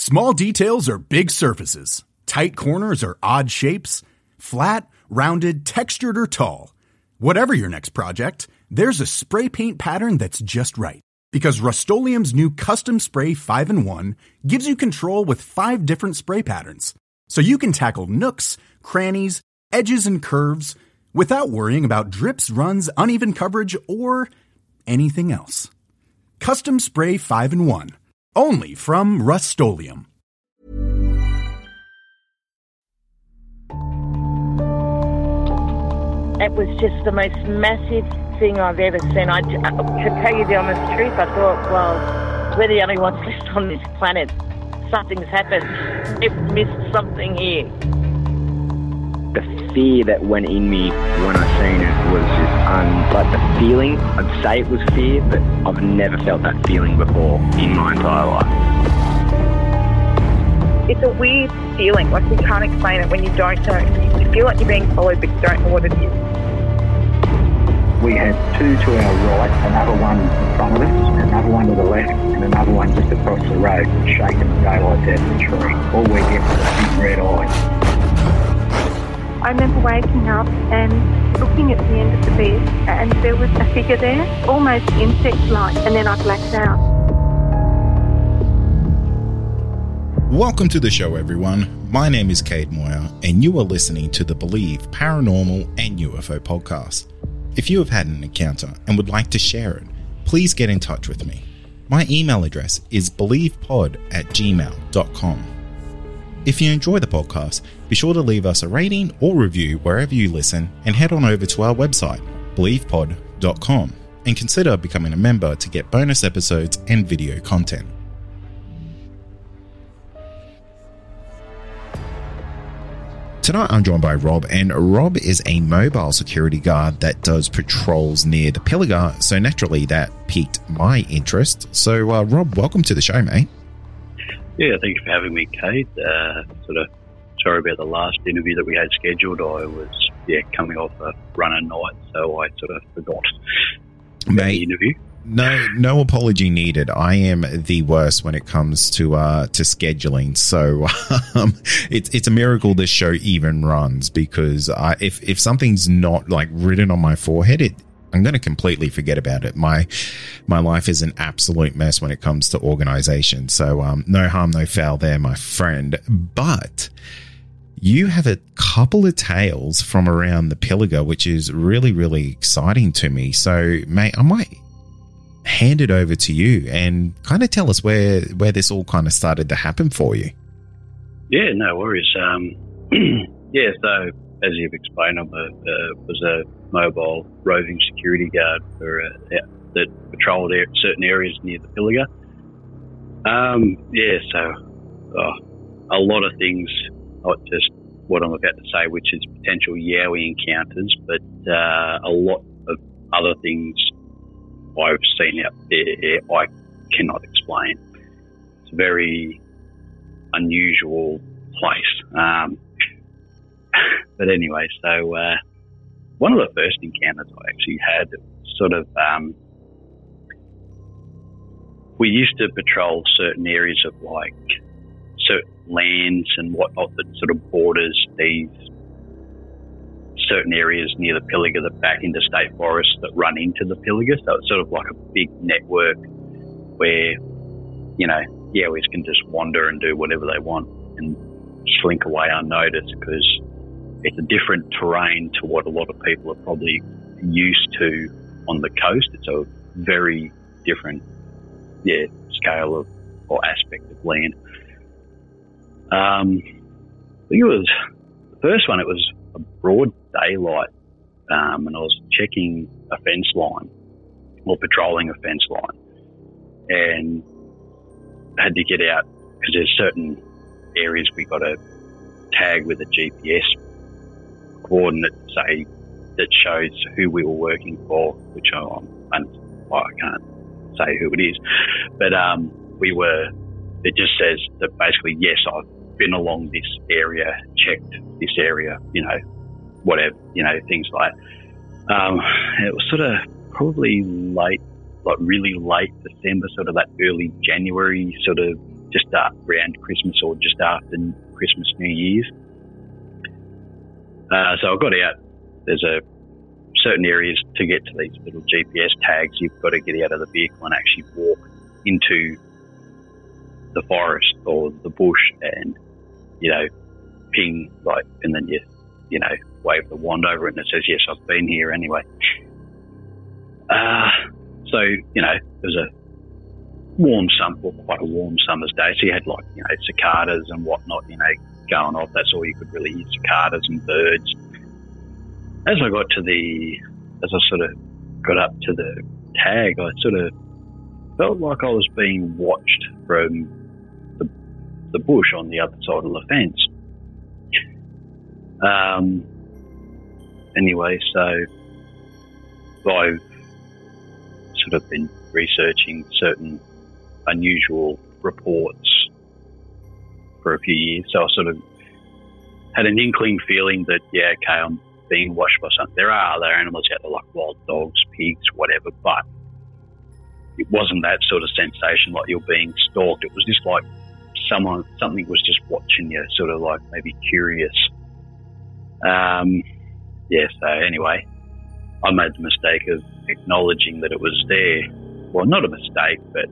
Small details are big surfaces. Tight corners are odd shapes. Flat, rounded, textured, or tall. Whatever your next project, there's a spray paint pattern that's just right. Because Rust-Oleum's new Custom Spray 5-in-1 gives you control with 5 different spray patterns. So you can tackle nooks, crannies, edges, and curves without worrying about drips, runs, uneven coverage, or anything else. Custom Spray 5-in-1. Only from Rust-Oleum. It was just the most massive thing I've ever seen. To tell you the honest truth, I thought, well, we're the only ones left on this planet. Something's happened. We've missed something here. The fear that went in me when I seen it was just like the feeling. I'd say it was fear, but I've never felt that feeling before in my entire life. It's a weird feeling, like you can't explain it when you don't know. You feel like you're being followed, but you don't know what it is. We had 2 to our right, another one in front of us, another one to the left, and another one just across the road, shaking the daylight out of the tree. All we get was a big red eye. I remember waking up and looking at the end of the bed, and there was a figure there, almost insect-like, and then I blacked out. Welcome to the show, everyone. My name is Cade Moyer, and you are listening to the Believe Paranormal and UFO podcast. If you have had an encounter and would like to share it, please get in touch with me. My email address is believepod@gmail.com. If you enjoy the podcast, be sure to leave us a rating or review wherever you listen, and head on over to our website, believepod.com, and consider becoming a member to get bonus episodes and video content. Tonight I'm joined by Rob, and Rob is a mobile security guard that does patrols near the Pilliga, so naturally that piqued my interest. So Rob, welcome to the show, mate. Yeah, thank you for having me, Kate. Sorry about the last interview that we had scheduled. I was coming off a run at night, so I sort of forgot about the interview. No apology needed. I am the worst when it comes to scheduling. So it's a miracle this show even runs, because if something's not like written on my forehead, I'm going to completely forget about it. My life is an absolute mess when it comes to organization. So no harm, no foul there, my friend. But you have a couple of tales from around the Pilliga, which is really, really exciting to me. So, mate, I might hand it over to you and kind of tell us where this all kind of started to happen for you. Yeah, no worries. So as you've explained, I was a mobile roving security guard for that patrolled certain areas near the Pilliga. A lot of things, not just what I'm about to say, which is potential Yowie encounters, but a lot of other things I've seen out there I cannot explain. It's a very unusual place. But anyway, so one of the first encounters I actually had, sort of, we used to patrol certain areas of like certain lands and whatnot that sort of borders these certain areas near the Pilliga that back into state forests that run into the Pilliga. So it's sort of like a big network where, Yowies can just wander and do whatever they want and slink away unnoticed, because it's a different terrain to what a lot of people are probably used to on the coast. It's a very different, scale of or aspect of land. I think it was the first one. It was a broad daylight, and I was checking a fence line or patrolling a fence line, and I had to get out because there's certain areas we got to tag with a GPS coordinate, say, that shows who we were working for, which I can't say who it is, but it just says that basically, yes, I've been along this area, checked this area, whatever, things like it was sort of probably late, like really late December, sort of that early January sort of just around Christmas or just after Christmas, New Year's. So I got out. There's certain areas to get to these little GPS tags. You've got to get out of the vehicle and actually walk into the forest or the bush and, ping, and then you wave the wand over it and it says, yes, I've been here anyway. So, it was a quite a warm summer's day. So you had cicadas and whatnot, going off. That's all you could really hear, cicadas and birds. As I sort of got up to the tag, I sort of felt like I was being watched from the bush on the other side of the fence. Anyway, so I've sort of been researching certain unusual reports for a few years. So I sort of had an inkling feeling that, I'm being watched by something. There are other animals out there like wild dogs, pigs, whatever, but it wasn't that sort of sensation like you're being stalked. It was just like something was just watching you, sort of like maybe curious. So anyway, I made the mistake of acknowledging that it was there. Well, not a mistake, but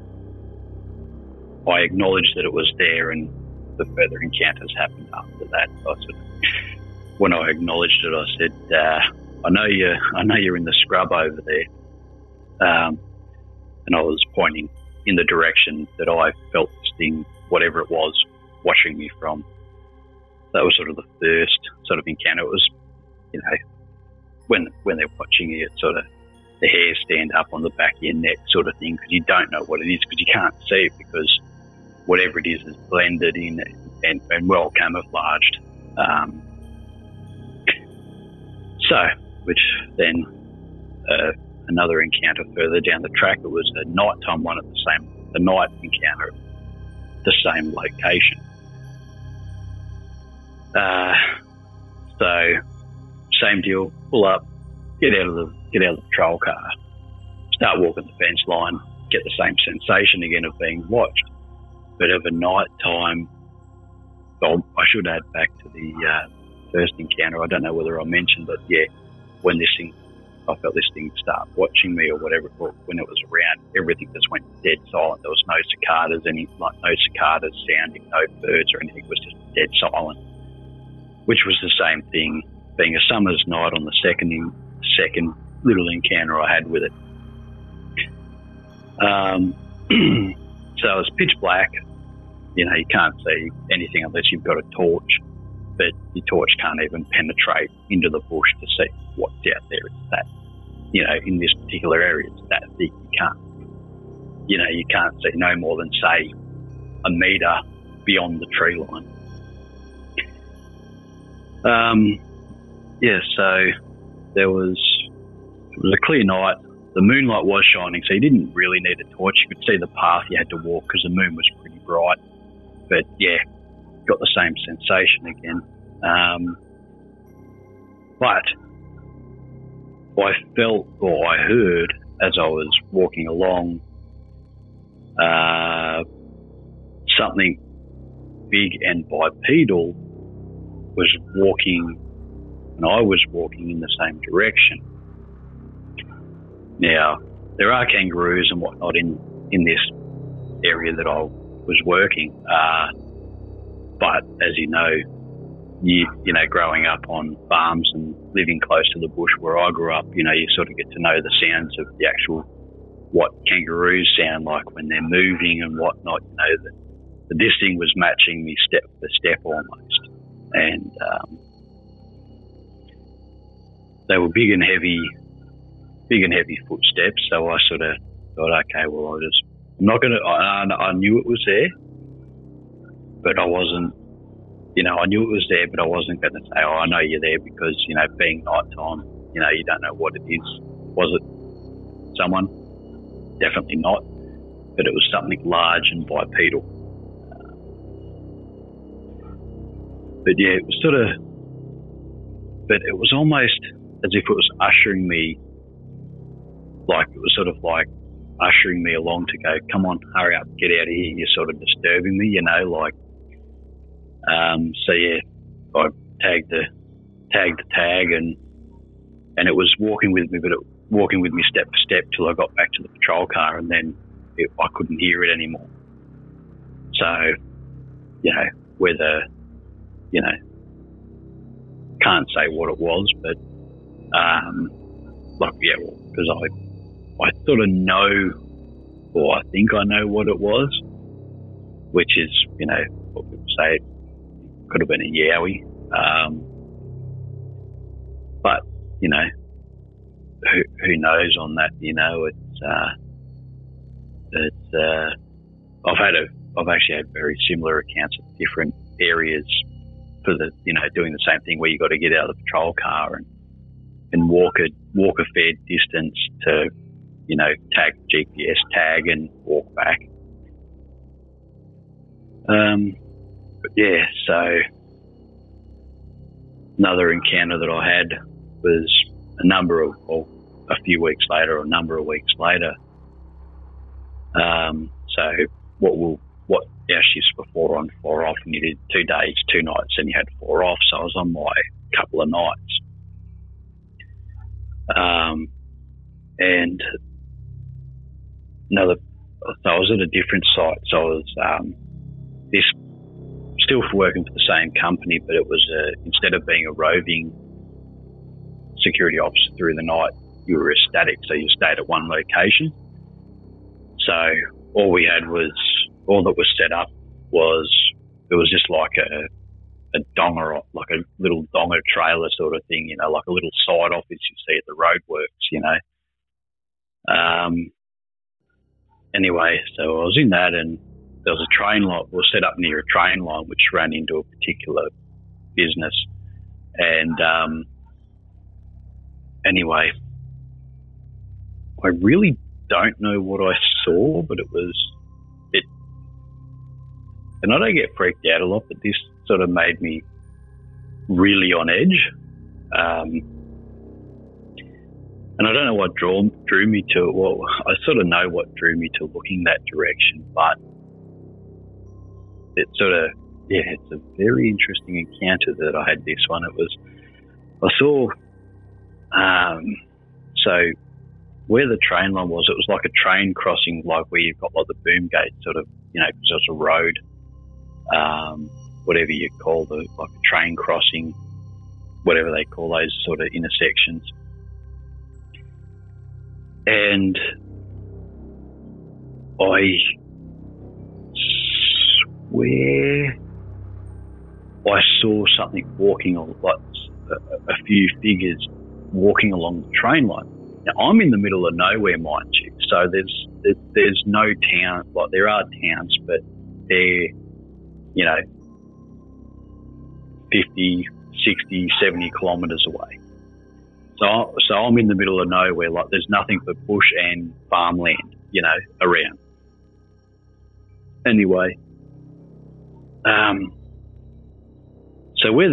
I acknowledged that it was there, and the further encounters happened after that. When I acknowledged it, I said, I know you're in the scrub over there. And I was pointing in the direction that I felt this thing, whatever it was, watching me from. That was sort of the first sort of encounter. It was, when they're watching you, it's sort of the hairs stand up on the back of your neck sort of thing, because you don't know what it is, because you can't see it, because whatever it is blended in and well camouflaged. Which then another encounter further down the track, it was a nighttime one at the night encounter at the same location. So same deal, pull up, get out of the patrol car, start walking the fence line, get the same sensation again of being watched. But of a night time, I should add back to the first encounter. I don't know whether I mentioned, but when I felt this thing start watching me or whatever, or when it was around, everything just went dead silent. There was no cicadas, no cicadas sounding, no birds or anything. It was just dead silent, which was the same thing, being a summer's night on the second little encounter I had with it. So it was pitch black. You can't see anything unless you've got a torch, but your torch can't even penetrate into the bush to see what's out there. It's that, in this particular area, it's that thick. You can't see no more than, say, a metre beyond the tree line. So it was a clear night. The moonlight was shining, so you didn't really need a torch. You could see the path you had to walk because the moon was pretty bright. But got the same sensation again. But I felt, or I heard as I was walking along, something big and bipedal was walking, and I was walking in the same direction. Now, there are kangaroos and whatnot in this area that I was working, but as you know, growing up on farms and living close to the bush where I grew up, you sort of get to know the sounds of the actual, what kangaroos sound like when they're moving and whatnot. This thing was matching me step for step almost, and they were big and heavy footsteps. So I sort of thought, okay, well, I'm not going to, I knew it was there, but I wasn't, I knew it was there, but I wasn't going to say, oh, I know you're there, because, being nighttime, you don't know what it is. Was it someone? Definitely not. But it was something large and bipedal. But it was but it was almost as if it was ushering me, like it was sort of like ushering me along to go, come on, hurry up, get out of here, you're sort of disturbing me, so yeah, I tagged the tag, and it was walking with me step for step till I got back to the patrol car, and then I couldn't hear it anymore. So, whether, can't say what it was, but, because I sort of know, or I think I know what it was, which is, what people say, it could have been a yowie. But, who knows on that, I've actually had very similar accounts of different areas for the, doing the same thing where you got to get out of the patrol car and walk a fair distance to, GPS tag and walk back. But yeah, so another encounter that I had was a number of weeks later. So what our shifts were 4 on, 4 off, and you did 2 days, 2 nights, and you had 4 off. So I was on my couple of nights. And so I was at a different site. So I was still working for the same company, but it was instead of being a roving security officer through the night, you were a static, so you stayed at one location. So all that was set up was, it was just like a donger, like a little donger trailer sort of thing, like a little side office you see at the roadworks, Anyway, so I was in that, and there was a train line, was set up near a train line which ran into a particular business. And anyway, I really don't know what I saw, but and I don't get freaked out a lot, but this sort of made me really on edge. And I don't know what drew me to it. Well, I sort of know what drew me to looking that direction, but it's a very interesting encounter that I had this one. I saw, so where the train line was, it was like a train crossing, like where you've got like the boom gate sort of, because it's a road, whatever you call like a train crossing, whatever they call those sort of intersections. And I swear I saw something walking on, like a few figures walking along the train line. Now, I'm in the middle of nowhere, mind you, so there's no town. Like, there are towns, but they're, 50, 60, 70 kilometres away. So I'm in the middle of nowhere, like there's nothing but bush and farmland, around. Anyway, so where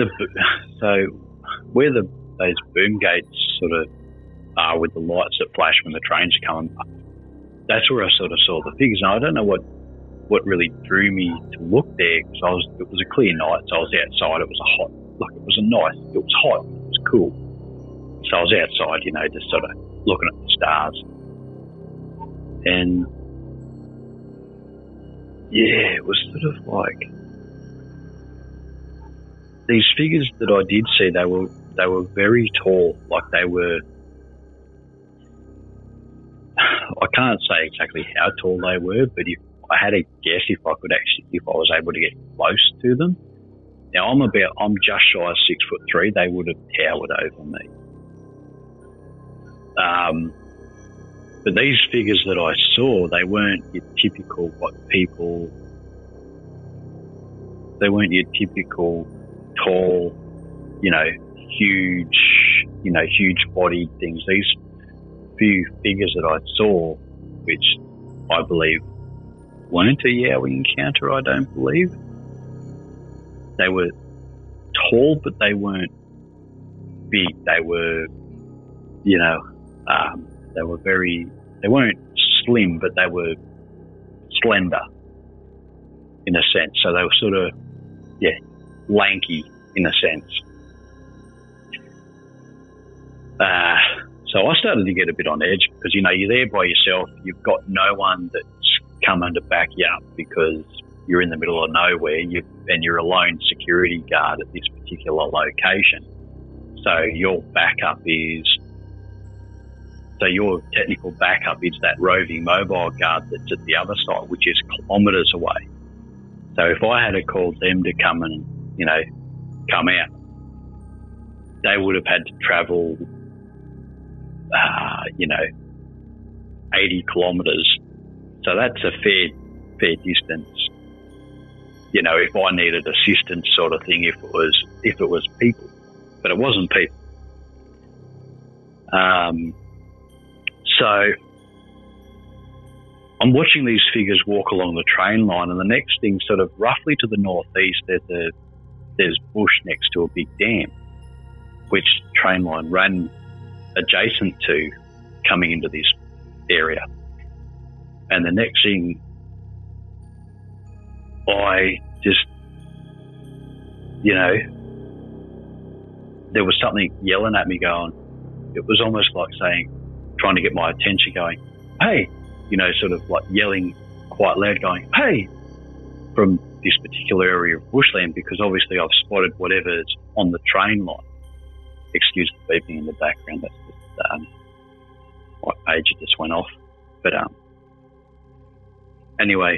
those boom gates sort of are with the lights that flash when the trains are coming up, that's where I sort of saw the figures. And I don't know what really drew me to look there, because it was a clear night, so I was outside. It was hot, it was hot, it was cool. So I was outside, just sort of looking at the stars. And yeah, it was sort of like these figures that I did see, they were very tall. Like, they were, I can't say exactly how tall they were, but if I had a guess, if I was able to get close to them. Now, I'm just shy of 6'3", they would have towered over me. But these figures that I saw, they weren't your typical tall, huge bodied things. These few figures that I saw, which I believe weren't a Yowie encounter, I don't believe. They were tall, but they weren't big. They were, they weren't slim, but they were slender in a sense. So they were sort of, lanky in a sense. So I started to get a bit on edge because, you're there by yourself. You've got no one that's coming to back you up because you're in the middle of nowhere and you're a lone security guard at this particular location. So your technical backup is that roving mobile guard that's at the other side, which is kilometres away. So if I had called them to come and, come out, they would have had to travel, 80 kilometres. So that's a fair distance. If I needed assistance sort of thing, if it was people, but it wasn't people. So I'm watching these figures walk along the train line, and the next thing, sort of roughly to the northeast, there's bush next to a big dam, which train line ran adjacent to coming into this area. And the next thing, I just, there was something yelling at me going, it was almost like trying to get my attention going, hey, sort of like yelling quite loud going, hey, from this particular area of bushland, because obviously I've spotted whatever's on the train line. Excuse the beeping in the background, that's just my pager just went off. But anyway,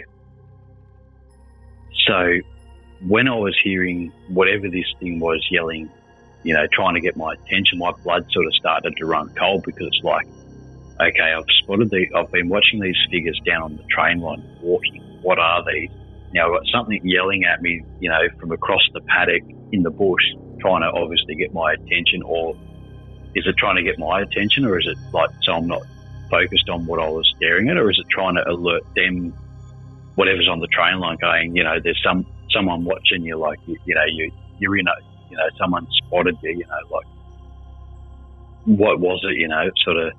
so when I was hearing whatever this thing was yelling, trying to get my attention, my blood sort of started to run cold, because it's like, okay, I've been watching these figures down on the train line walking. What are these? I've got something yelling at me, from across the paddock in the bush, trying to obviously get my attention. Or is it trying to get my attention, or is it like so I'm not focused on what I was staring at, or is it trying to alert them, whatever's on the train line, going, there's someone watching you, like you're in a, someone spotted you, like what was it, sort of.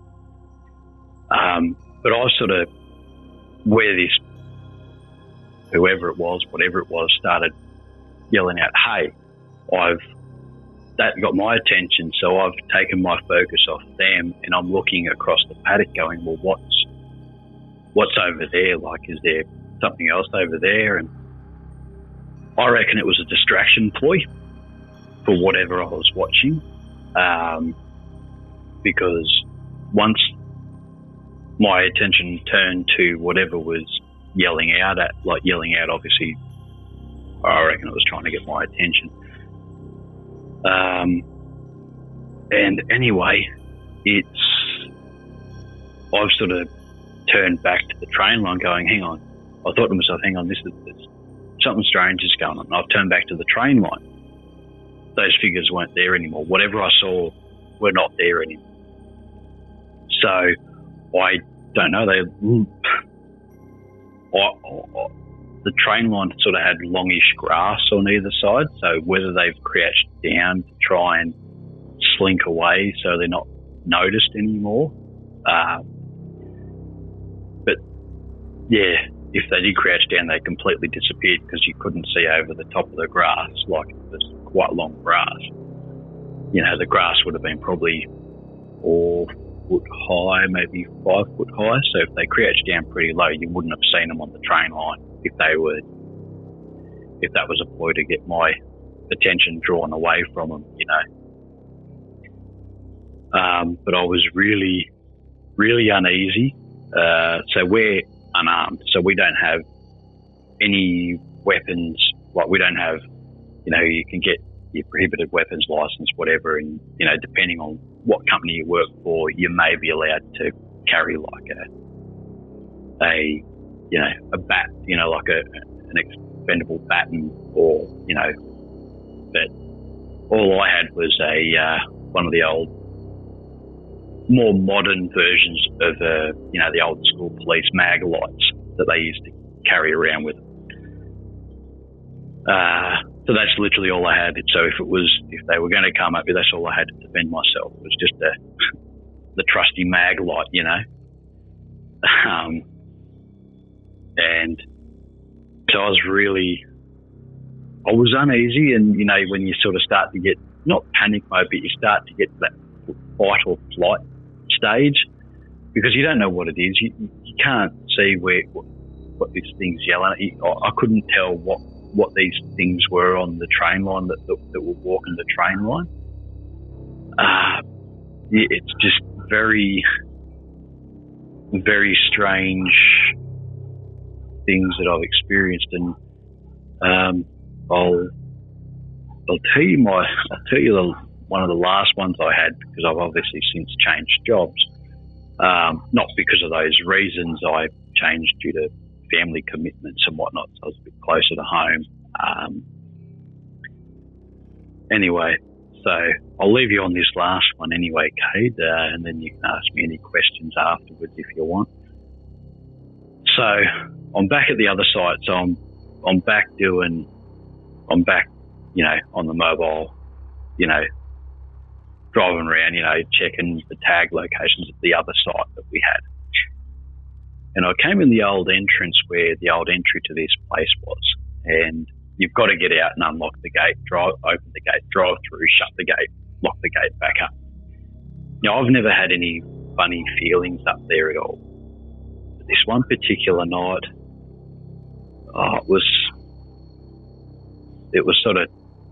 But I sort of, where this, whoever it was, whatever it was, started yelling out, hey, that got my attention, so I've taken my focus off them, and I'm looking across the paddock going, well, what's over there? Like, is there something else over there? And I reckon it was a distraction ploy for whatever I was watching, because once my attention turned to whatever was yelling out, obviously, I reckon it was trying to get my attention. And anyway, I've sort of turned back to the train line going, hang on. I thought to myself, hang on, there's something strange is going on. And I've turned back to the train line. Those figures weren't there anymore. Whatever I saw were not there anymore. So I don't know. The train line sort of had longish grass on either side, so whether they've crouched down to try and slink away so they're not noticed anymore. But yeah, if they did crouch down, they completely disappeared because you couldn't see over the top of the grass, like it was quite long grass. The grass would have been probably 4 foot high, maybe 5 foot high. So if they crouched down pretty low, you wouldn't have seen them on the train line if that was a ploy to get my attention drawn away from them, But I was really, really uneasy. So we're unarmed, so we don't have any weapons. Like, we don't have, you can get your prohibited weapons license, whatever, and, depending on what company you work for, you may be allowed to carry like a bat, like an expendable baton, or, but all I had was one of the old, more modern versions of, the old school police mag lights that they used to carry around with them. So that's literally all I had. So if they were going to come at me, that's all I had to defend myself. It was just the trusty mag light, And so I was uneasy, and, you know, when you sort of start to get, not panic mode, but you start to get to that fight or flight stage, because you don't know what it is. You can't see what this thing's yelling at you. I couldn't tell what these things were on the train line that were walking the train line. It's just very, very strange things that I've experienced, and I'll tell you one of the last ones I had, because I've obviously since changed jobs. Not because of those reasons. I changed due to family commitments and whatnot, so I was a bit closer to home. Anyway, so I'll leave you on this last one anyway, Cade, and then you can ask me any questions afterwards if you want. So I'm back at the other site, so I'm back, you know, on the mobile, you know, driving around, you know, checking the tag locations of the other site that we had. And I came in the old entrance where the old entry to this place was, and you've got to get out and unlock the gate, open the gate, drive through, shut the gate, lock the gate back up. Now, I've never had any funny feelings up there at all. But this one particular night, it was sort of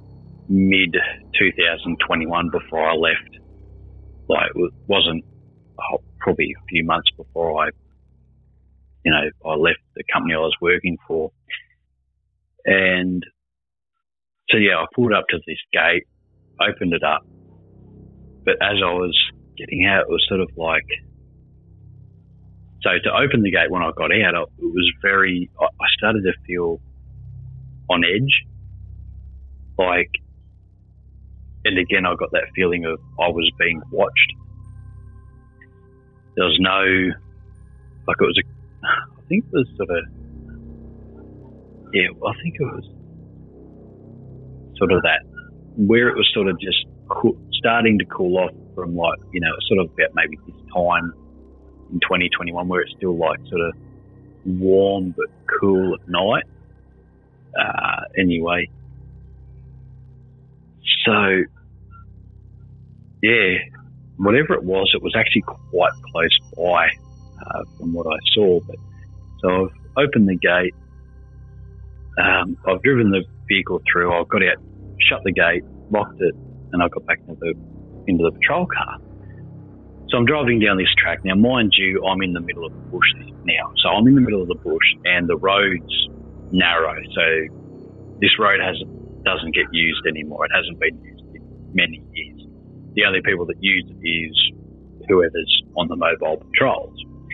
mid-2021 before I left. Like, it wasn't probably a few months before I left the company I was working for. And so, yeah, I pulled up to this gate, opened it up. But as I was getting out, it was sort of like, so to open the gate when I got out, it was I started to feel on edge. Like, and again, I got that feeling of I was being watched. There was no, like, it was I think it was sort of, yeah, I think it was sort of that, where it was sort of just starting to cool off from, like, you know, sort of about maybe this time in 2021 where it's still like sort of warm but cool at night. Anyway, so yeah, whatever it was actually quite close by from what I saw. But so I've opened the gate, I've driven the vehicle through, I got out, shut the gate, locked it, and I got back into the patrol car. So I'm driving down this track. Now, mind you, I'm in the middle of the bush now. So I'm in the middle of the bush and the road's narrow. So this road doesn't get used anymore. It hasn't been used in many years. The only people that use it is whoever's on the mobile patrols.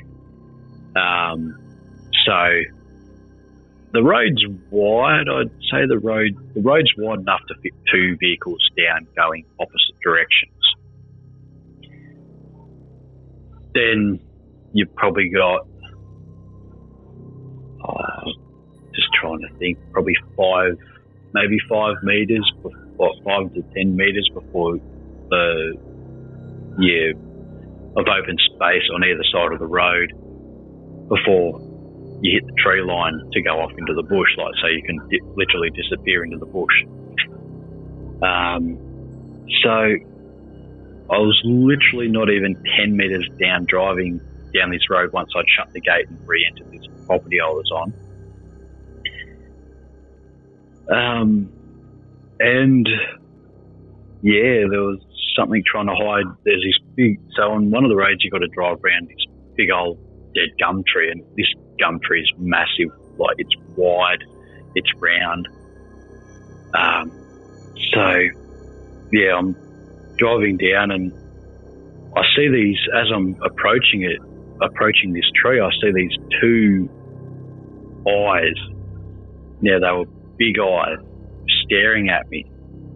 So the road's wide. I'd say the road's wide enough to fit two vehicles down going opposite directions. Then you've probably got, just trying to think, probably 5 meters, 5 to 10 meters before of open space on either side of the road before you hit the tree line to go off into the bush, like, so you can literally disappear into the bush. So I was literally not even 10 metres down driving down this road once I'd shut the gate and re-entered this property I was on. And yeah, there was something trying to hide. There's this so on one of the roads you got to drive around this big old dead gum tree, and this gum tree is massive. Like, it's wide, it's round. So yeah, I'm driving down and I see these, as I'm approaching this tree, I see these two eyes. Now, they were big eyes staring at me.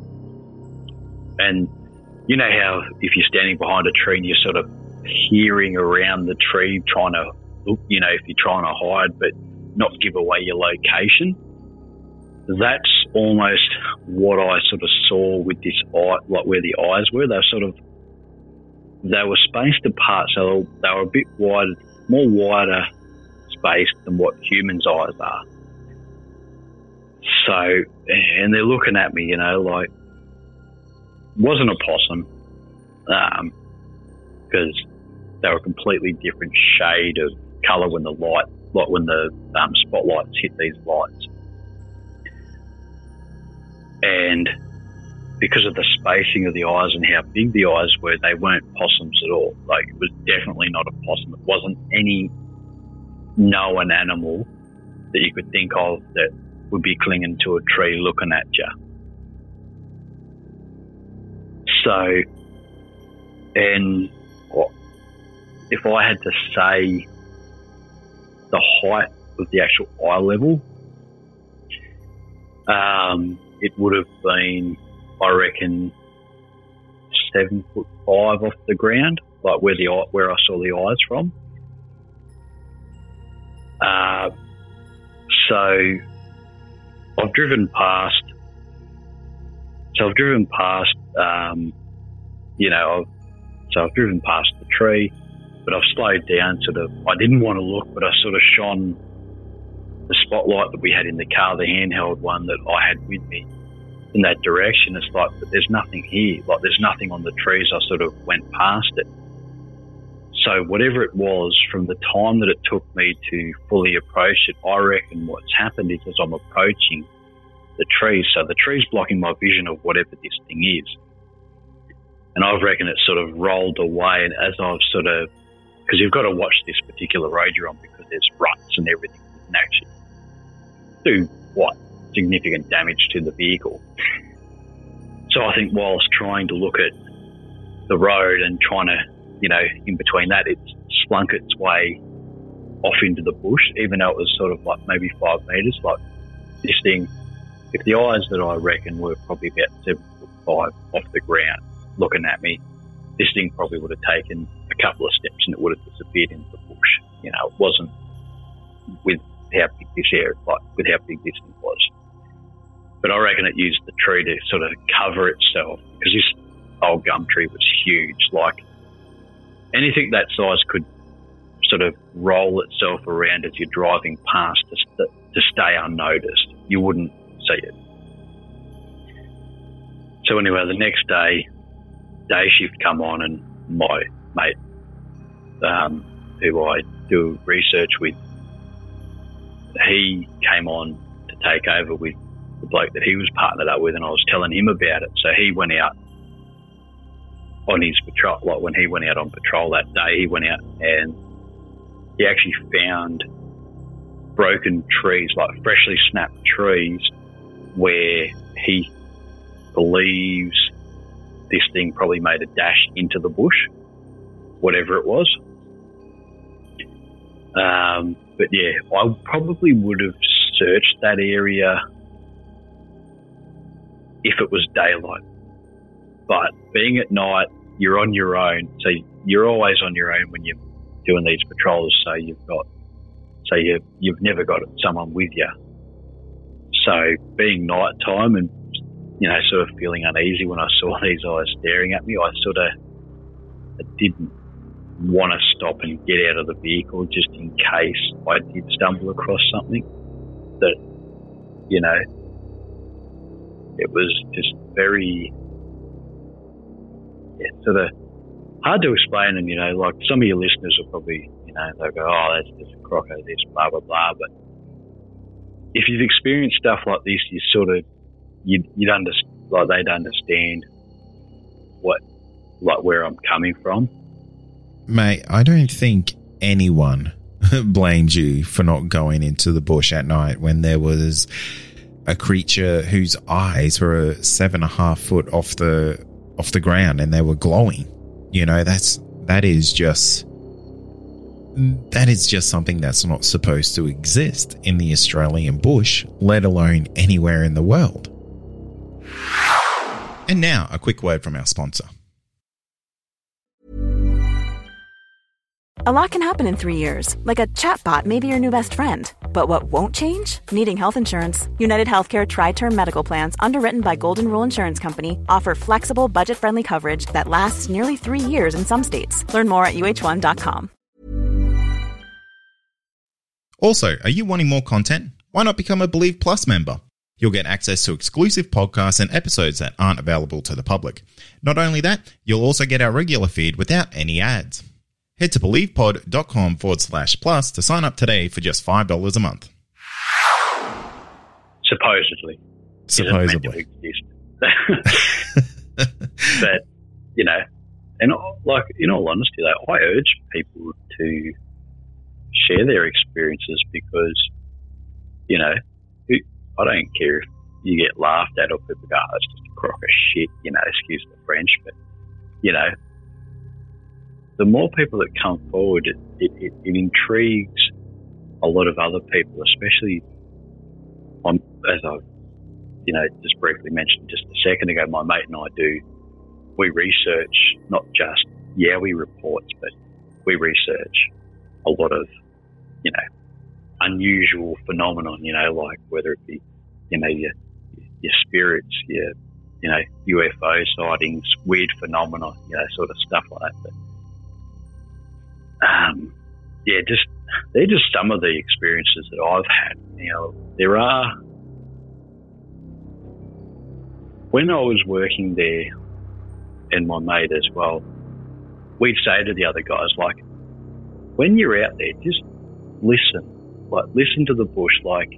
And you know how if you're standing behind a tree and you're sort of peering around the tree trying to, you know, if you're trying to hide but not give away your location? That's almost what I sort of saw with this eye, like where the eyes were. They were spaced apart, so they were a bit wide more wider space than what humans' eyes are. So, and they're looking at me, like, wasn't a possum, because they were a completely different shade of colour when the light, like when the spotlights hit these lights. And because of the spacing of the eyes and how big the eyes were, they weren't possums at all. Like, it was definitely not a possum. It wasn't any known animal that you could think of that would be clinging to a tree looking at you. So, and if I had to say the height of the actual eye level, it would have been, I reckon, 7'5" off the ground, like where I saw the eyes from. So I've driven past. I've driven past the tree, but I've slowed down. I didn't want to look, but I sort of shone the spotlight that we had in the car, the handheld one that I had with me, in that direction. It's like, but there's nothing here. Like, there's nothing on the trees. I sort of went past it. So whatever it was, from the time that it took me to fully approach it, I reckon what's happened is as I'm approaching the trees, so the tree's blocking my vision of whatever this thing is. And I reckon it sort of rolled away, and as I've sort of, because you've got to watch this particular road you're on because there's ruts and everything that can actually do significant damage to the vehicle. So I think whilst trying to look at the road and trying to, in between that, it's slunk its way off into the bush, even though it was sort of like maybe 5 metres. Like, this thing, if the eyes that I reckon were probably about 7'5" off the ground looking at me, this thing probably would have taken a couple of steps and it would have disappeared into the bush. It wasn't with how big this thing was. But I reckon it used the tree to sort of cover itself, because this old gum tree was huge. Like, anything that size could sort of roll itself around as you're driving past to stay unnoticed. You wouldn't see it. So anyway, the next day shift come on, and my mate, who I do research with, he came on to take over with the bloke that he was partnered up with, and I was telling him about it. So he went out on his patrol, like when he went out on patrol that day, he went out and he actually found broken trees, like freshly snapped trees, where he believes this thing probably made a dash into the bush, whatever it was. But yeah, I probably would have searched that area if it was daylight. But being at night, you're on your own. So you're always on your own when you're doing these patrols. So you've never got someone with you. So being nighttime and, sort of feeling uneasy when I saw these eyes staring at me, I didn't want to stop and get out of the vehicle just in case I did stumble across something that, it was just very, sort of hard to explain. And, like some of your listeners will probably, they'll go, oh, that's just a croco, this, blah, blah, blah. But if you've experienced stuff like this, you sort of, you'd understand, like they'd understand where I'm coming from. Mate, I don't think anyone blames you for not going into the bush at night when there was a creature whose eyes were 7.5 foot off the ground and they were glowing. That is just something that's not supposed to exist in the Australian bush, let alone anywhere in the world. And now, a quick word from our sponsor. A lot can happen in 3 years, like a chatbot may be your new best friend. But what won't change? Needing health insurance. United Healthcare Tri-Term Medical Plans, underwritten by Golden Rule Insurance Company, offer flexible, budget-friendly coverage that lasts nearly 3 years in some states. Learn more at UH1.com. Also, are you wanting more content? Why not become a Believe Plus member? You'll get access to exclusive podcasts and episodes that aren't available to the public. Not only that, you'll also get our regular feed without any ads. Head to believepod.com/plus to sign up today for just $5 a month. Supposedly. Supposedly. But, you know, and like, in all honesty, though, I urge people to share their experiences because, you know, I don't care if you get laughed at or people go, oh, it's just a crock of shit, you know, excuse the French, but, you know, the more people that come forward, it intrigues a lot of other people, especially as I've, you know, just briefly mentioned just a second ago, my mate and I we research not just Yowie reports, but we research a lot of, you know, unusual phenomenon, you know, like whether it be, you know, your spirits, you know, UFO sightings, weird phenomena, you know, sort of stuff like that. But, yeah, they're just some of the experiences that I've had. You know, when I was working there, and my mate as well, we'd say to the other guys, like, when you're out there, just listen to the bush. Like,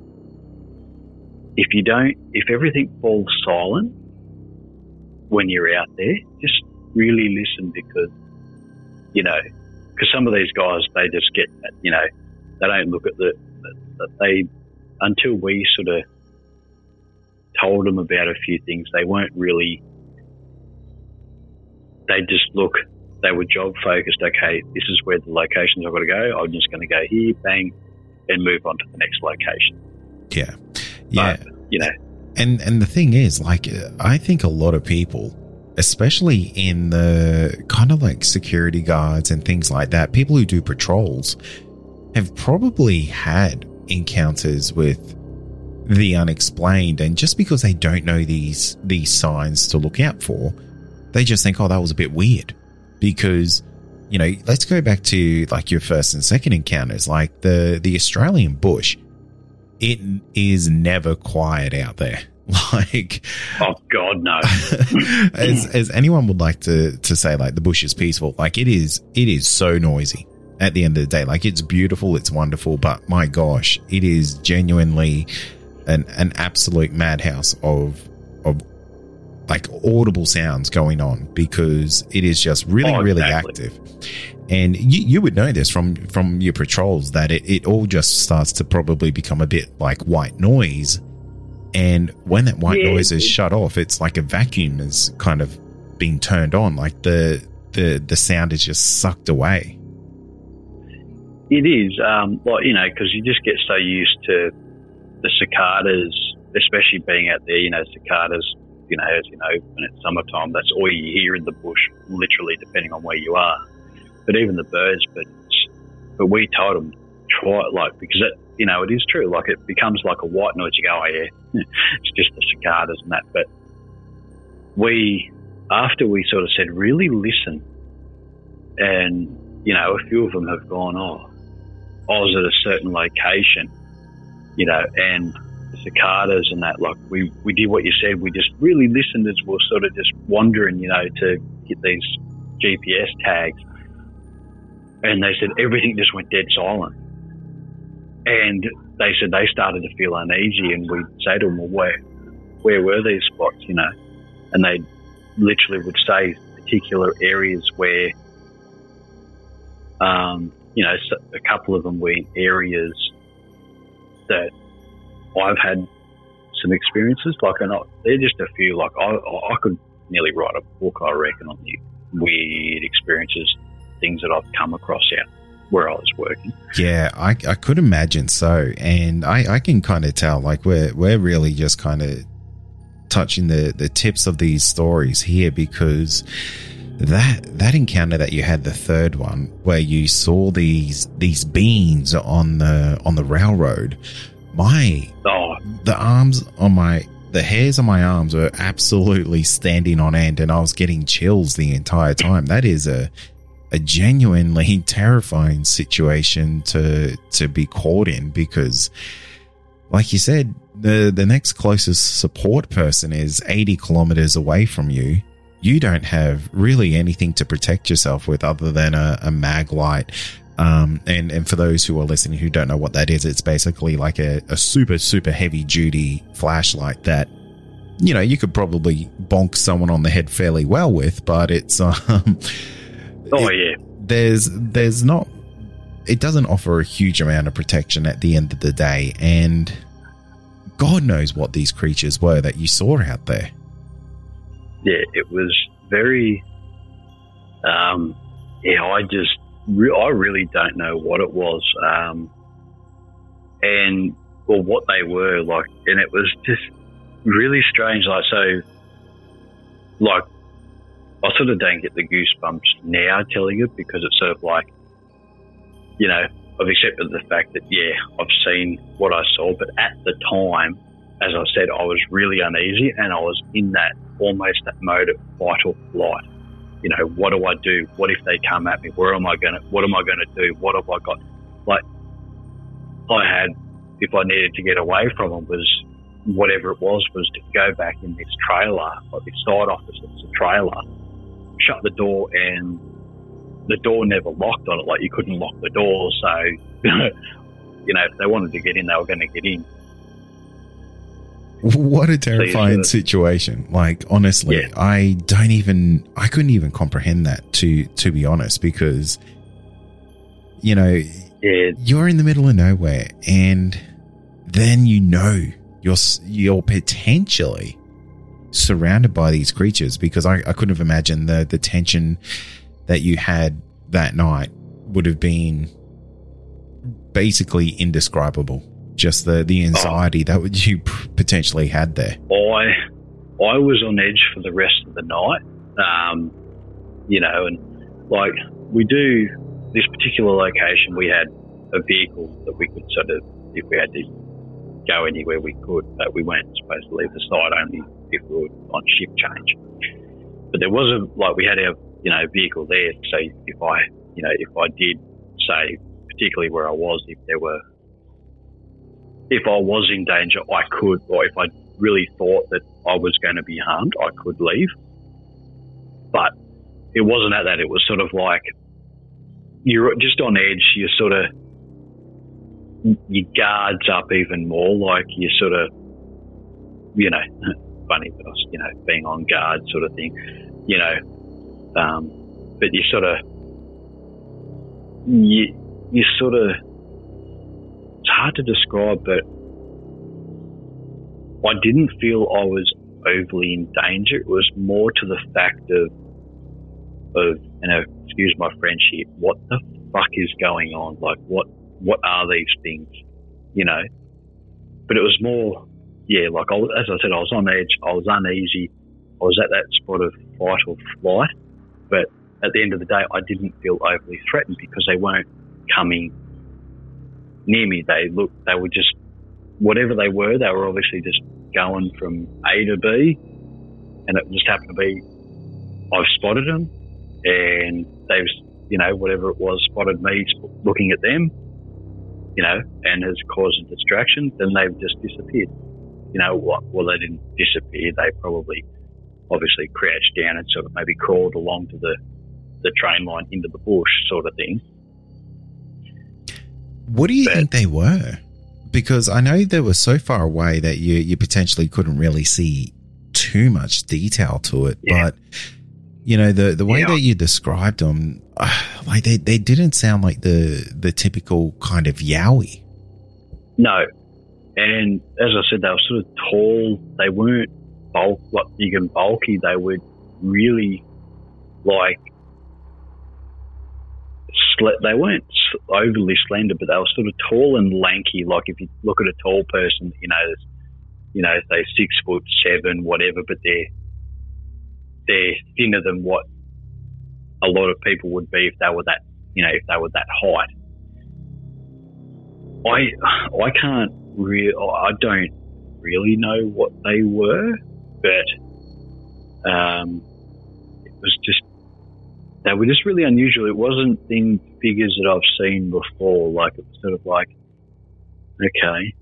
if everything falls silent when you're out there, just really listen because, you know, because some of these guys, they just get, you know, they don't look at until we sort of told them about a few things, they weren't really, they were job focused. Okay, this is where the locations I've got to go. I'm just going to go here, bang, and move on to the next location. Yeah. But, you know. And the thing is, like, I think a lot of people, especially in the kind of like security guards and things like that, people who do patrols have probably had encounters with the unexplained, and just because they don't know these signs to look out for, they just think, oh, that was a bit weird. Because, you know, let's go back to like your first and second encounters, like the Australian bush. It is never quiet out there. Like, oh God, no. as anyone would like to say, like, the bush is peaceful. Like, it is so noisy at the end of the day. Like, it's beautiful, it's wonderful, but my gosh, it is genuinely an absolute madhouse of like audible sounds going on, because it is just really active. And you would know this from your patrols, that it all just starts to probably become a bit like white noise. And when that white noise is shut off, it's like a vacuum is kind of being turned on. Like the sound is just sucked away. It is, well, you know, because you just get so used to the cicadas, especially being out there. You know, cicadas, you know, as you know, when it's summertime, that's all you hear in the bush, literally, depending on where you are. But even the birds, but we told them, try it, like, because it, you know, it is true. Like, it becomes like a white noise. You go, oh yeah, it's just the cicadas and that. But after we sort of said, really listen, and, you know, a few of them have gone, oh, I was at a certain location, you know, and the cicadas and that, like, we did what you said. We just really listened as we were sort of just wandering, you know, to get these GPS tags. And they said everything just went dead silent. And they said they started to feel uneasy, and we'd say to them, well, where were these spots, you know? And they literally would say particular areas where, you know, a couple of them were in areas that I've had some experiences, like, and they're just a few, like, I could nearly write a book, I reckon, on the weird experiences, things that I've come across out where I was working. Yeah, I could imagine so. And I can kind of tell, like, we're really just kind of touching the tips of these stories here, because that encounter that you had, the third one, where you saw these beings on the railroad, the hairs on my arms were absolutely standing on end, and I was getting chills the entire time. That is a genuinely terrifying situation to be caught in, because like you said, the next closest support person is 80 kilometers away from you. You don't have really anything to protect yourself with other than a mag light. And for those who are listening who don't know what that is, it's basically like a super, super heavy duty flashlight that, you know, you could probably bonk someone on the head fairly well with, but it's, there's not, it doesn't offer a huge amount of protection at the end of the day. And God knows what these creatures were that you saw out there. Yeah, it was very, I really don't know what it was, and or what they were like, and it was just really strange. Like, so, like, I sort of don't get the goosebumps now telling it, because it's sort of like, you know, I've accepted the fact that, yeah, I've seen what I saw, but at the time, as I said, I was really uneasy, and I was in that, almost that mode of fight or flight. You know, what do I do? What if they come at me? What am I going to do? What have I got? Like, I had, if I needed to get away from them, was whatever it was to go back in this trailer, like this side office, it's a trailer, shut the door, and the door never locked on it. Like, you couldn't lock the door. So, you know, if they wanted to get in, they were going to get in. What a terrifying situation. Like, honestly, yeah. I couldn't even comprehend that, to be honest, because, you know, you're in the middle of nowhere, and then, you know, you're potentially surrounded by these creatures, because I couldn't have imagined the tension that you had that night would have been basically indescribable. Just the anxiety that you potentially had there. I was on edge for the rest of the night, you know, and like, we do this particular location, we had a vehicle that we could sort of, if we had to go anywhere we could, but we weren't supposed to leave the site, only if we were on shift change. But there was we had our, you know, vehicle there, so if I did say, particularly where I was, if I was in danger, I could, or if I really thought that I was going to be harmed, I could leave. But it wasn't at that. It was sort of like, you're just on edge. You sort of, your guard's up even more. Like, you sort of, you know, funny, but you know, being on guard sort of thing, you know, but you sort of, you sort of, it's hard to describe, but I didn't feel I was overly in danger. It was more to the fact of, you know, excuse my French here, what the fuck is going on? Like, what are these things? You know? But it was more, yeah, like, as I said, I was on edge, I was uneasy, I was at that spot of fight or flight, but at the end of the day, I didn't feel overly threatened, because they weren't coming near me. They were just, whatever they were obviously just going from A to B, and it just happened to be, I've spotted them, and they've, you know, whatever it was, spotted me looking at them, you know, and has caused a distraction, then they've just disappeared. You know what? Well, they didn't disappear. They probably, obviously, crouched down and sort of maybe crawled along to the train line into the bush, sort of thing. What do you think they were? Because I know they were so far away that you potentially couldn't really see too much detail to it. Yeah. But, you know, the way that you described them, like they didn't sound like the typical kind of yowie. No. And as I said, they were sort of tall. They weren't big and bulky. They were really like, they weren't overly slender, but they were sort of tall and lanky. Like, if you look at a tall person, you know, they're 6'7", whatever, but they're thinner than what a lot of people would be if they were that, you know, if they were that height. I don't really know what they were, but it was just, they were just really unusual. It wasn't figures that I've seen before. Like, it was sort of like, okay,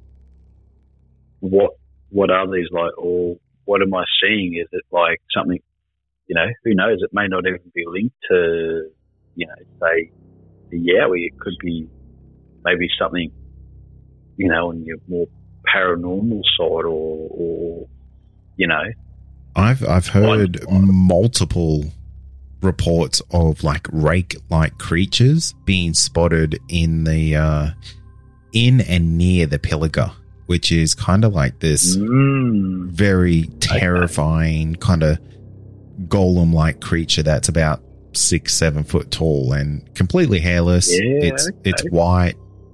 what are these like, or what am I seeing? Is it like something, you know, who knows? It may not even be linked to, you know, say the Yowie. It could be maybe something, you know, on your more paranormal side, or you know. I've heard multiple reports of like rake-like creatures being spotted in the in and near the Pilliga, which is kind of like this very terrifying kind of golem-like creature that's about 6-7 foot tall and completely hairless. It's white.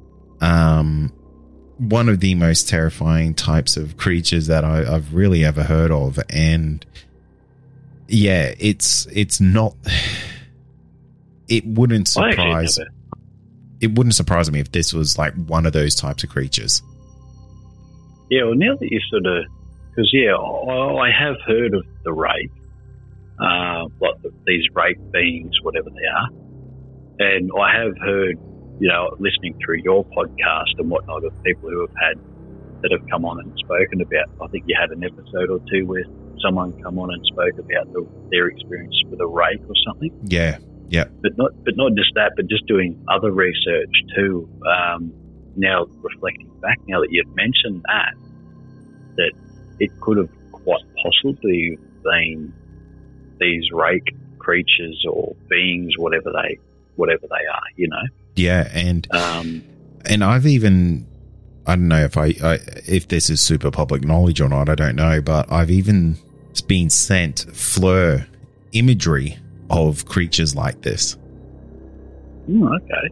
One of the most terrifying types of creatures that I've really ever heard of. And yeah, it's not, it wouldn't surprise me if this was like one of those types of creatures. Yeah, well, now that you sort of, because yeah, I have heard of the rake, like these rake beings, whatever they are, and I have heard, you know, listening through your podcast and whatnot, of people who have come on and spoken about. I think you had an episode or two where someone come on and spoke about their experience with a rake or something. Yeah. But not just that, but just doing other research too. Now reflecting back, now that you've mentioned that it could have quite possibly been these rake creatures or beings, whatever they are, you know. Yeah, and I've even, I don't know if this is super public knowledge or not, I don't know, but I've even been sent FLIR imagery of creatures like this. Okay.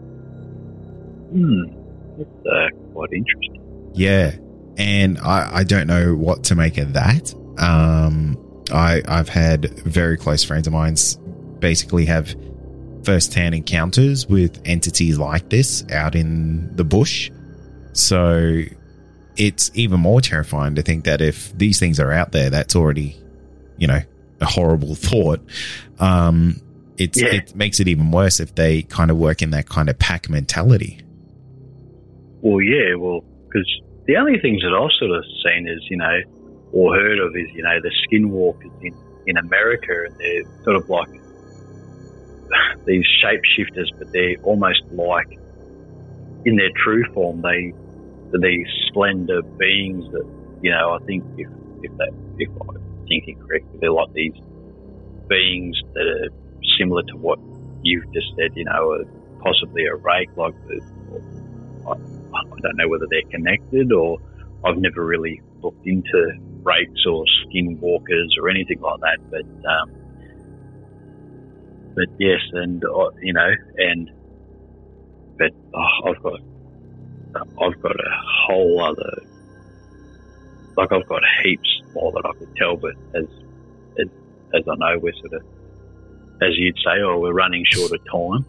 That's quite interesting. Yeah, and I don't know what to make of that. I've had very close friends of mine basically have first-hand encounters with entities like this out in the bush. So it's even more terrifying to think that if these things are out there, that's already, you know, a horrible thought. It makes it even worse if they kind of work in that kind of pack mentality. Well, yeah, because the only things that I've sort of seen is, you know, or heard of is, you know, the skinwalkers in America, and they're sort of like these shapeshifters, but they're almost like, in their true form, they're these slender beings that, you know, I think if I'm thinking correctly, they're like these beings that are similar to what you've just said, you know, possibly a rake, like I don't know whether they're connected, or I've never really looked into rakes or skinwalkers or anything like that, but yes, and you know, but I've got a whole other, like, I've got heaps more that I could tell, but as I know, we're sort of, as you'd say, we're running short of time.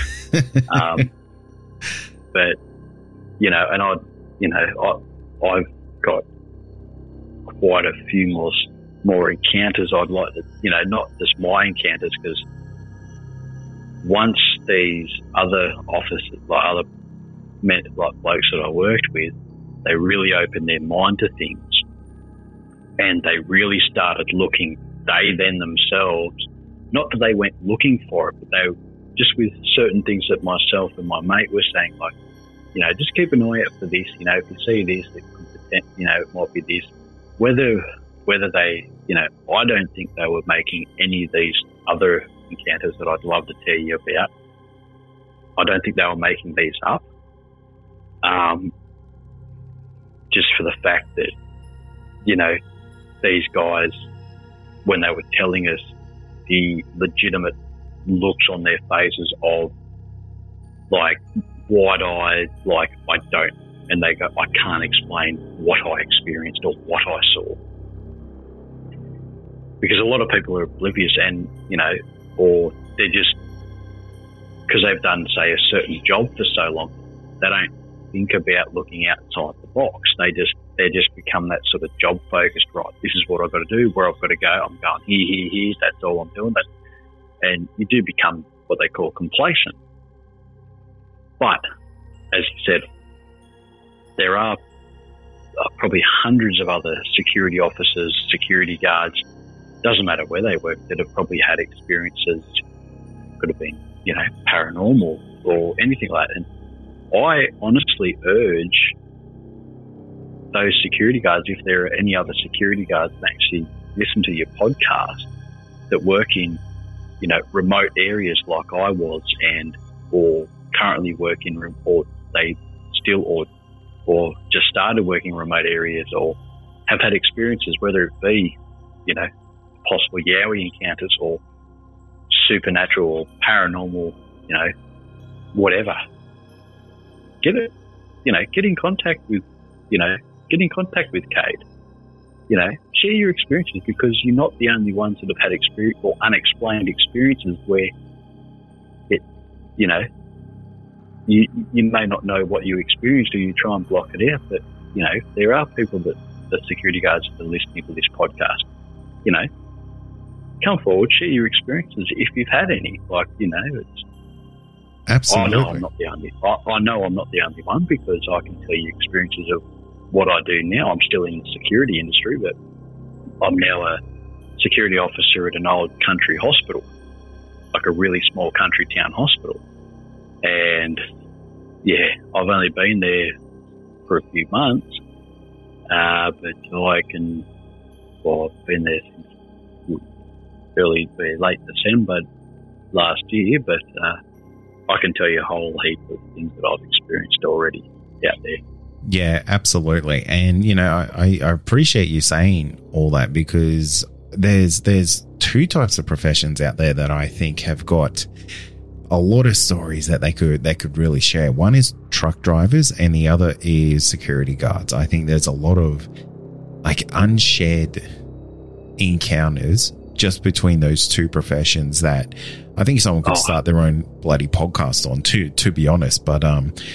But you know, and I've got quite a few more encounters I'd like to, you know, not just my encounters, because once these other officers, like other men, like blokes that I worked with, they really opened their mind to things, and they really started looking, they then themselves, not that they went looking for it, but they just, with certain things that myself and my mate were saying, like, you know, just keep an eye out for this, you know, if you see this, it could, you know, it might be this. Whether they, you know, I don't think they were making any of these other encounters that I'd love to tell you about. I don't think they were making these up. Just for the fact that, you know, these guys, when they were telling us the legitimate looks on their faces of, like, wide-eyed, like, I don't, and they go, I can't explain what I experienced or what I saw. Because a lot of people are oblivious, and, you know, or they're just, because they've done, say, a certain job for so long, they don't think about looking outside the box. They just become that sort of job focused, right? This is what I've got to do, where I've got to go. I'm going here, that's all I'm doing. and you do become what they call complacent. But, as you said, there are probably hundreds of other security officers, security guards, doesn't matter where they work, that have probably had experiences, could have been, paranormal or anything like that. And I honestly urge those security guards, if there are any other security guards that actually listen to your podcast, that work in, remote areas like I was, or currently work in, or they still, or just started working in remote areas, or have had experiences, whether it be, possible Yowie encounters or supernatural or paranormal, whatever. Get in contact with, get in contact with Cade. Share your experiences, because you're not the only ones that have had experience or unexplained experiences where you may not know what you experienced, or you try and block it out, but, there are people the security guards that are listening to this podcast, come forward, share your experiences if you've had any. It's absolutely. I know I'm not the only one, because I can tell you experiences of what I do now. I'm still in the security industry, but I'm now a security officer at an old country hospital, like a really small country town hospital. And I've only been there for a few months, but I've been there since late December last year, but I can tell you a whole heap of things that I've experienced already out there. Yeah, absolutely. And, I appreciate you saying all that, because there's two types of professions out there that I think have got a lot of stories that they could really share. One is truck drivers, and the other is security guards. I think there's a lot of unshared encounters just between those two professions that I think someone could start their own bloody podcast on to be honest. But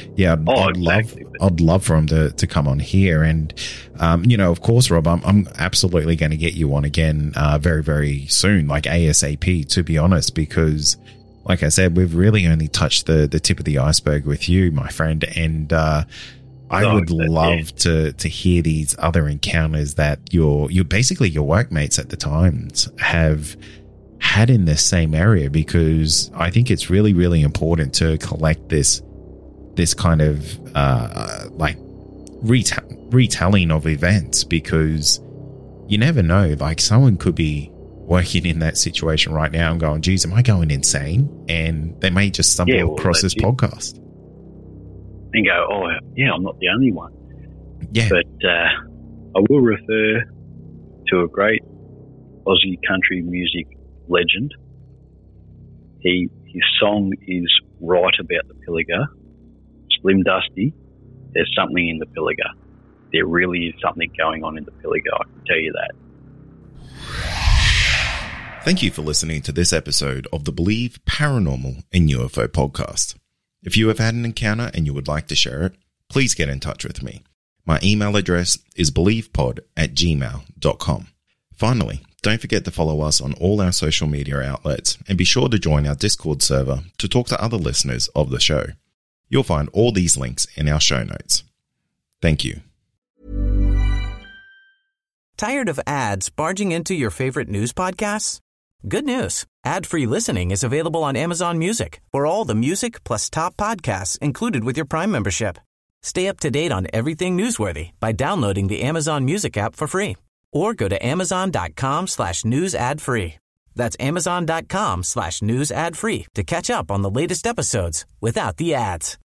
I'd love for them to come on here. And of course, Rob, I'm absolutely going to get you on again very, very soon, like ASAP, to be honest, because like I said, we've really only touched the tip of the iceberg with you, my friend. And I would love to hear these other encounters that your workmates at the time have had in this same area, because I think it's really, really important to collect this kind of retelling of events, because you never know, someone could be working in that situation right now and going, geez, am I going insane? And they may just stumble across this podcast and go, oh, yeah, I'm not the only one. Yeah. But I will refer to a great Aussie country music legend. His song is right about the Pilliga. Slim Dusty, there's something in the Pilliga. There really is something going on in the Pilliga, I can tell you that. Thank you for listening to this episode of the Believe Paranormal and UFO podcast. If you have had an encounter and you would like to share it, please get in touch with me. My email address is believepod@gmail.com. Finally, don't forget to follow us on all our social media outlets, and be sure to join our Discord server to talk to other listeners of the show. You'll find all these links in our show notes. Thank you. Tired of ads barging into your favorite news podcasts? Good news. Ad-free listening is available on Amazon Music for all the music plus top podcasts included with your Prime membership. Stay up to date on everything newsworthy by downloading the Amazon Music app for free, or go to amazon.com/news ad free. That's amazon.com/news ad free to catch up on the latest episodes without the ads.